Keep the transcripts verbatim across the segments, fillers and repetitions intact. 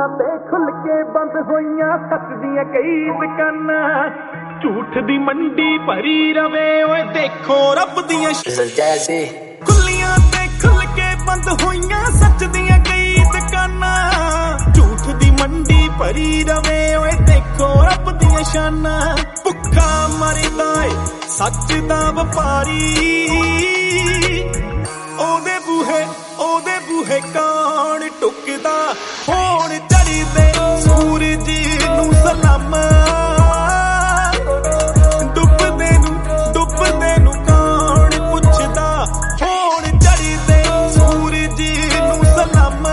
ਕੁੱਲੀਆਂ ਤੇ ਖੁੱਲ ਕੇ ਬੰਦ ਹੋਈਆਂ ਸੱਚ ਦੀਆਂ ਕਈ ਦੁਕਾਨਾਂ ਝੂਠ ਦੀ ਮੰਡੀ ਭਰੀ ਰਵੇ ਓਏ ਦੇਖੋ ਰੱਬ ਦੀਆਂ ਕੁੱਲੀਆਂ ਤੇ ਖੁੱਲ ਕੇ ਬੰਦ ਹੋਈਆਂ ਸੱਚ ਦੀਆਂ ਕਈ ਦੁਕਾਨਾਂ ਝੂਠ ਦੀ ਮੰਡੀ ਭਰੀ ਰਵੇ ਓਏ ਦੇਖੋ ਰੱਬ ਦੀਆਂ ਸ਼ਾਨਾਂ ਭੁੱਖਾ ਮਰਦਾ ਏ ਸੱਚ ਦਾ ਵਪਾਰੀ ਉਹਦੇ ਬੂਹੇ ਉਹਦੇ ਬੂਹੇ ਕੌਣ ਟੁੱਕਦਾ ਹੁਣ ਚੜ੍ਹਦੇ ਸੂਰਜ ਨੂੰ ਸਲਾਮ ਡੁੱਬਦੇ ਨੂੰ ਡੁੱਬਦੇ ਨੂੰ ਕੌਣ ਪੁੱਛਦਾ ਹੁਣ ਚੜ੍ਹਦੇ ਸੂਰਜ ਨੂੰ ਸਲਾਮ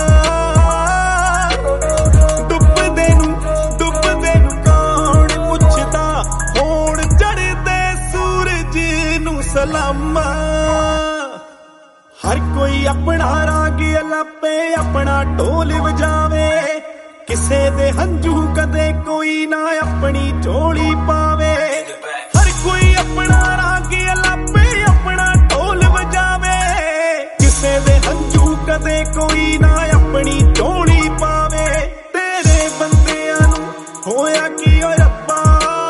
ਡੁੱਬਦੇ ਨੂੰ ਡੁੱਬਦੇ ਨੂੰ ਕੌਣ ਪੁੱਛਦਾ ਹੁਣ ਚੜ੍ਹਦੇ ਸੂਰਜ ਨੂੰ ਸਲਾਮ ਹਰ ਕੋਈ ਆਪਣਾ ਰਾਗ ਅਲਾਪੇ ਆਪਣਾ ਢੋਲ ਵਜਾਵੇ ਕਿਸੇ ਦੇ ਹੰਝੂ ਕਦੇ ਕੋਈ ਨਾ ਆਪਣੀ ਝੋਲੀ ਪਾਵੇ ਹਰ ਕੋਈ ਆਪਣਾ ਰਾਗ ਅਲਾਪੇ ਆਪਣਾ ਢੋਲ ਵਜਾਵੇ ਕਿਸੇ ਦੇ ਹੰਝੂ ਕਦੇ ਕੋਈ ਨਾ ਆਪਣੀ ਝੋਲੀ ਪਾਵੇ ਤੇਰੇ ਬੰਦਿਆਂ ਨੂੰ ਹੋਇਆ ਕੀ ਓ ਰੱਬਾ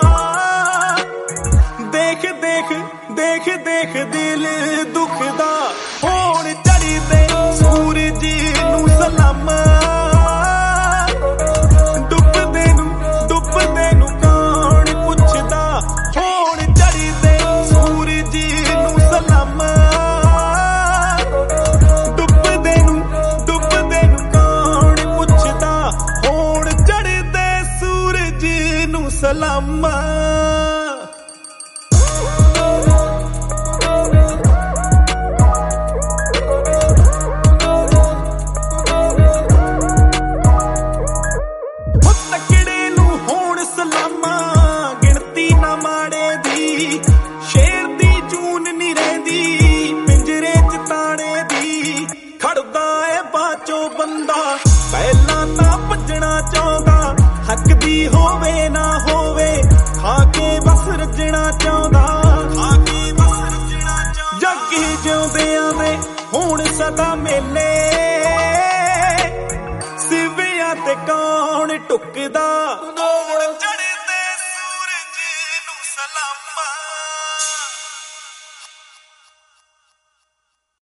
ਦੇਖ ਦੇਖ ਦੇਖ ਦੇਖ ਦਿਲ ਦੁਖਦਾ ਹੁਣ ਚੜ੍ਹਦੇ ਸੂਰਜ ਨੂੰ ਸਲਾਮ ਡੁੱਬਦੇ ਨੂੰ ਡੁੱਬਦੇ ਨੂੰ ਕੌਣ ਪੁੱਛਦਾ ਹੁਣ ਚੜ੍ਹਦੇ ਸੂਰਜ ਨੂੰ ਸਲਾਮ ਡੁੱਬਦੇ ਨੂੰ ਡੁੱਬਦੇ ਨੂੰ ਕੌਣ ਪੁੱਛਦਾ ਹੁਣ ਚੜ੍ਹਦੇ ਸੂਰਜ ਨੂੰ ਸਲਾਮ ਪਹਿਲਾਂ ਤਾਂ ਭੱਜਣਾ ਚਾਹੁੰਦਾ ਹੱਕ ਦੀ ਹੋਵੇ ਨਾ ਹੋਵੇ ਖਾ ਕੇ ਬਸ ਰੱਜਣਾ ਚਾਹੁੰਦਾ ਖਾ ਕੇ ਬਸ ਰੱਜਣਾ ਚਾਹੁੰਦਾ ਜੱਗੀ ਜਿਉਂਦਿਆਂ ਦੇ ਹੁਣ ਸਦਾ ਮੇਲੇ ਸਿਵਿਆਂ ਤੇ ਕੌਣ ਟੁੱਕਦਾ